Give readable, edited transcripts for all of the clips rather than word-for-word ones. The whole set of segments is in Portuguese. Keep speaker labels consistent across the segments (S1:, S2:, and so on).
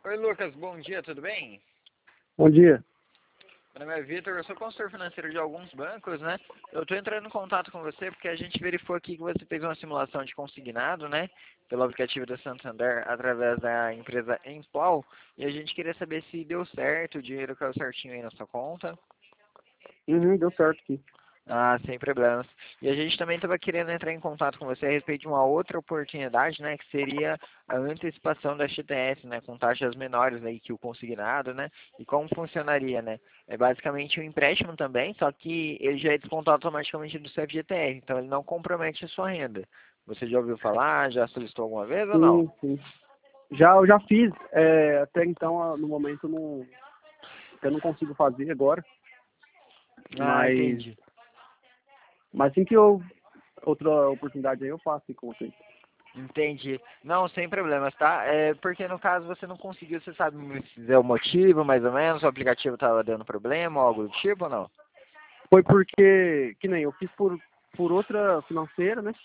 S1: Oi, Lucas, bom dia, tudo bem?
S2: Bom dia.
S1: Meu nome é Vitor, eu sou consultor financeiro de alguns bancos, né? Eu estou entrando em contato com você porque a gente verificou aqui que você fez uma simulação de consignado, né? Pelo aplicativo da Santander, através da empresa Empol, e a gente queria saber se deu certo, o dinheiro caiu certinho aí na sua conta.
S2: Deu certo aqui.
S1: Ah, sem problemas. E a gente também estava querendo entrar em contato com você a respeito de uma outra oportunidade, né, que seria a antecipação da FGTS, né, com taxas menores aí que o consignado, né? E como funcionaria, né? É basicamente um empréstimo também, só que ele já é descontado automaticamente do seu FGTS, então ele não compromete a sua renda. Você já ouviu falar, já solicitou alguma vez ou não?
S2: Sim. Eu já fiz, até então, no momento, eu não consigo fazer agora,
S1: Ah,
S2: mas,
S1: entendi.
S2: mas assim que eu, outra oportunidade aí eu faço com vocês.
S1: Entendi. Não, sem problemas, tá? É porque no caso você não conseguiu, você sabe me dizer o motivo, mais ou menos? O aplicativo estava dando problema ou algo do tipo ou não?
S2: Foi porque, que nem eu fiz por outra financeira, né?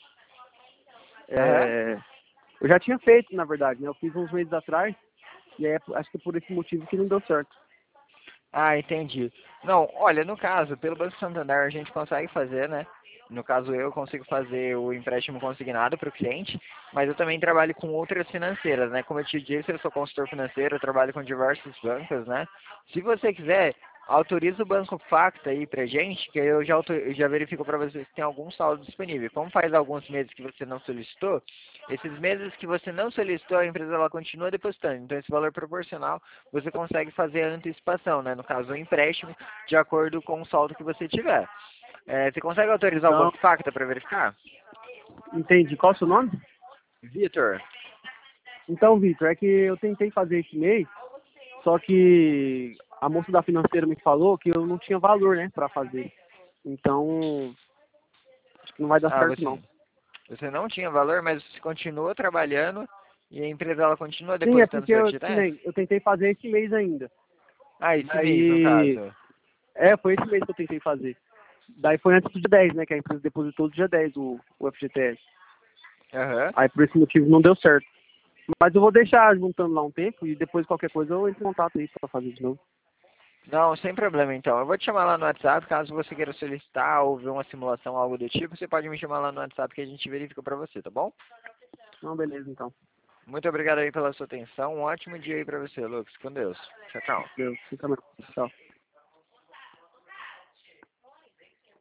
S1: Aham.
S2: É, eu já tinha feito, na verdade, né? Eu fiz uns meses atrás, e aí acho que é por esse motivo que não deu certo.
S1: Ah, entendi. Não, olha, no caso, pelo Banco Santander a gente consegue fazer, né? No caso eu consigo fazer o empréstimo consignado para o cliente, mas eu também trabalho com outras financeiras, né? Como eu te disse, eu sou consultor financeiro, eu trabalho com diversos bancos, né? Se você quiser, autoriza o Banco Facta aí pra gente, que eu já verifico para você se tem algum saldo disponível. Como faz alguns meses que você não solicitou, esses meses que você não solicitou, a empresa ela continua depositando. Então esse valor proporcional você consegue fazer a antecipação, né? No caso, o empréstimo, de acordo com o saldo que você tiver. Você consegue autorizar o
S2: Então,
S1: Banco Facta para verificar?
S2: entendi. Qual é o seu nome?
S1: Vitor.
S2: Então, Vitor, é que eu tentei fazer esse mês, só que a moça da financeira me falou que eu não tinha valor, né, para fazer. Então, acho que não vai dar
S1: Ah,
S2: certo,
S1: você,
S2: não.
S1: você não tinha valor, mas você continua trabalhando e a empresa ela continua
S2: Sim, é
S1: depositando
S2: porque
S1: seu
S2: que
S1: FGTS?
S2: nem, eu tentei fazer esse mês ainda.
S1: Ah, esse mês, no
S2: Daí,
S1: caso.
S2: foi esse mês que eu tentei fazer. Daí foi antes do dia 10, né, que a empresa depositou do dia 10 o FGTS.
S1: Aham.
S2: Aí por esse motivo não deu certo. Mas eu vou deixar juntando lá um tempo e depois qualquer coisa eu entro em contato aí para fazer de novo.
S1: Não, sem problema então. Eu vou te chamar lá no WhatsApp, caso você queira solicitar ou ver uma simulação, algo do tipo, você pode me chamar lá no WhatsApp que a gente verifica pra você, tá bom?
S2: Não, beleza, então.
S1: Muito obrigado aí pela sua atenção. Um ótimo dia aí pra você, Lucas. Com Deus. Tchau, tchau.
S2: Deus, fica mais. Tchau.